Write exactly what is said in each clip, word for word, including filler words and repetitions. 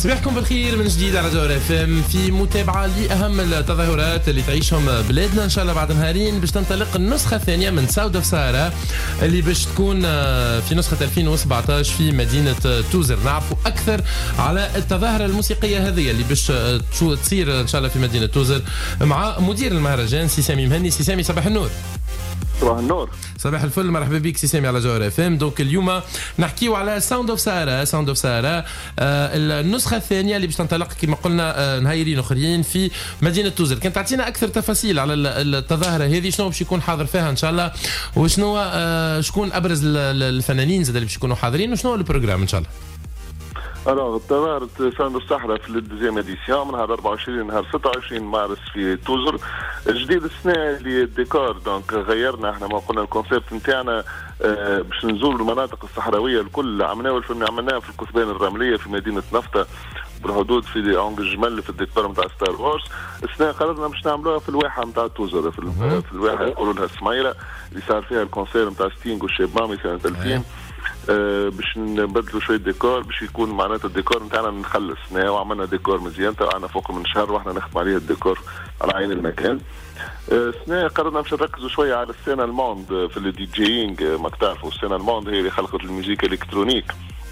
صباحكم بالخير من جديد على جوهر اف ام في متابعه لاهم التظاهرات اللي تعيشهم بلادنا ان شاء الله بعد نهارين باش تنطلق النسخه الثانيه من ساوند اوف سهرة اللي باش تكون في نسخه ألفين وسبعطاش في مدينه توزر. نعرفوا اكثر على التظاهره الموسيقيه هذه اللي باش تصير ان شاء الله في مدينه توزر مع مدير المهرجان سي سامي مهني. سي سامي صباح النور. صباح النور. صباح الفل، مرحبا بك سي سامي على جوهر اف ام. دونك اليوم نحكيو على ساوند اوف سهرة ساوند اوف سهرة آه النسخه الثانيه اللي باش تنطلق كما قلنا آه نهايرين اخرين في مدينه توزر. كان تعطينا اكثر تفاصيل على التظاهره هذه، شنو باش يكون حاضر فيها ان شاء الله، وشنو آه شكون ابرز الفنانين زاد اللي باش يكونوا حاضرين، وشنو البروجرام ان شاء الله. الوغ تظاهرة ساوند اوف سهرة في الدوزيام اديسيون من نهار أربعة وعشرين نهار ستة وعشرين مارس في توزر. الجديد السنة اللي الديكور دونك غيرنا احنا ما قلنا الكونسيبت نتاعنا اه باش نزوروا المناطق الصحراوية الكل. عملناه الفيلم عملناه في الكثبان الرملية في مدينة نفطة بالحدود في اونج الجمل في الديكور نتاع ستار وورز. السنة قررنا باش نعملوها في الواحة نتاع توزر في, في الواحة يقولوا لها سميرة اللي صار فيها الكونسير نتاع ستينغ والشاب مامي سنة ألفين. أه باش نبدلوا شويه ديكور باش يكون معناتها الديكور نتاعنا نخلص وعملنا ديكور مزيان تاعنا فوق من شهر واحنا نخدم عليه الديكور على عين المكان. أه سنة قررنا باش نركزوا شويه على السينة الموند في الدي جيينغ. ما تعرفوا السينة الموند هي اللي خلقت الموسيقى الالكترونيك.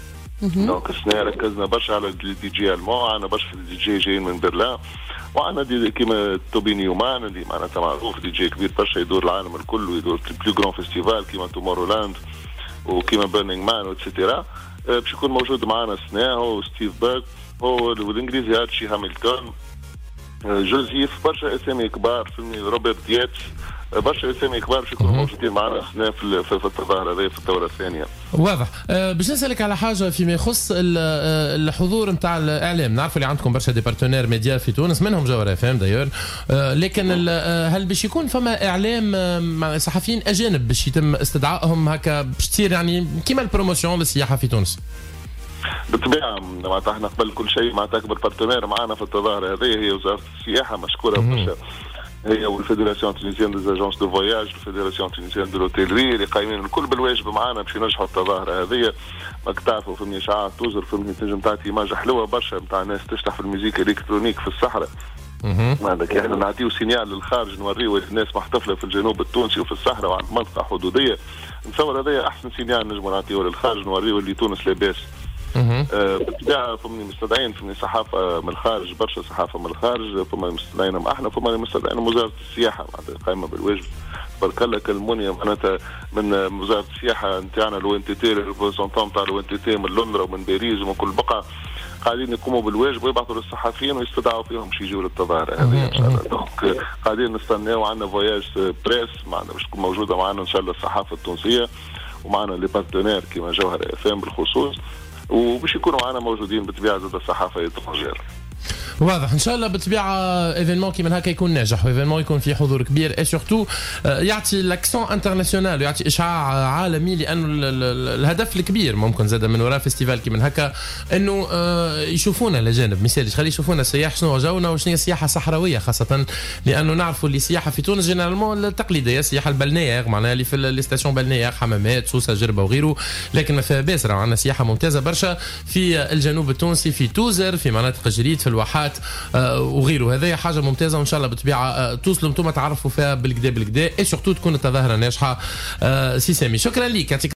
دونك السنة ركزنا برشا على الدي جي المون، عندنا برشا دي جي جايين من برلين، وعندنا دي كيما توبي نيومان اللي معناتها معروف دي جي كبير برشا يدور العالم الكل ويدور في البلو جران فيستيفال كيما تومورولاند وكيما بيرنينغ مان واتسيتيرا. باش يكون موجود معنا السنة هو ستيف بيرك هو والانجليزي هاتشي هامilton جوزيف برشا اسامي كبار فهمني روبرت ياتس برشا اسامي كبار باش يكونوا موجودين معنا السنة في, في, في التظاهرة هذه في الدورة الثانية. واضح. أه باش نسألك على حاجة فيما يخص الحضور نتاع الإعلام. نعرفوا اللي عندكم برشا دي بارتنير ميديا في تونس منهم جوهر اف ام دايور، أه لكن هل باش يكون فما إعلام صحفيين أجانب باش يتم استدعائهم هكا باش تصير يعني كيما البروموسيون للسياحة في تونس؟ بالطبيعة معناتها احنا قبل كل شيء معناتها أكبر بارتنير معنا في التظاهرة هذه هي وزارة السياحة مشكورة برشا، هي والفيدراسيون تونيزيان دي زاجونس دو فواياج والفيدراسيون تونيزيان دو لوتيلري اللي قايمين الكل بالواجب معنا باش ينجحوا التظاهرة هذه. ماك تعرفوا فهمني إشعاع توزر فهمني تنجم تعطي إيماج حلوة برشا نتاع ناس تشتح في الميوزيك الإلكترونيك في الصحراء. هذاك احنا نعطيو سينيال للخارج نوريو الناس محتفلة في الجنوب التونسي وفي الصحراء وعند منطقة حدودية. نتصور هذا أحسن سينيال نجمو نعطيوه للخارج نوريو اللي تونس لاباس. آه بالطبيعه فمني مستدعين فمني صحافه من الخارج برشا صحافه من الخارج فما مستدعينهم احنا فما مستدعين وزاره السياحه معناتها قايمه بالواجب برك الله كلموني معناتها من وزاره السياحه نتاعنا لو ان تي تي الريبريزونتون نتاع لو ان تي تي من لندن ومن باريس ومن كل بقعه قاعدين يقوموا بالواجب ويبعثوا للصحفيين ويستدعوا فيهم باش يجوا للتظاهره هذه ان شاء الله. دونك قاعدين نستناو عندنا فواياج بريس معنا باش تكون موجوده معنا ان شاء الله الصحافه التونسيه ومعنا لي بارتنير كيما جوهر اف ام بالخصوص وباش يكونوا معنا موجودين بالطبيعه زاد الصحافه يتفجر. واضح ان شاء الله بالطبيعه ايفينمون كيما هكا يكون ناجح وايفينمون يكون فيه حضور كبير اي سورتو يعطي لاكسون انترناسيونال ويعطي اشعاع عالمي لانه الهدف الكبير ممكن زاد من وراء فيستيفال كيما هكا انه يشوفونا الاجانب مثال خلي يشوفونا السياح شنو جونا وشنو هي السياحه الصحراويه خاصه لانه نعرفوا اللي السياحه في تونس جينيرالمون التقليديه السياحه البلنيير معناها اللي في لي ستاسيون بلنيير حمامات سوسه جربه وغيره، لكن ما فيها باس عندنا سياحه ممتازه برشا في الجنوب التونسي في توزر في مناطق جريد في الواحات آه وغيره. هذه حاجه ممتازه وان شاء الله بالطبيعه آه توصلوا انتم تعرفوا فيها بالكدا بالكدا اي سورتو تكون التظاهره ناجحه. آه سي سامي شكرا لك.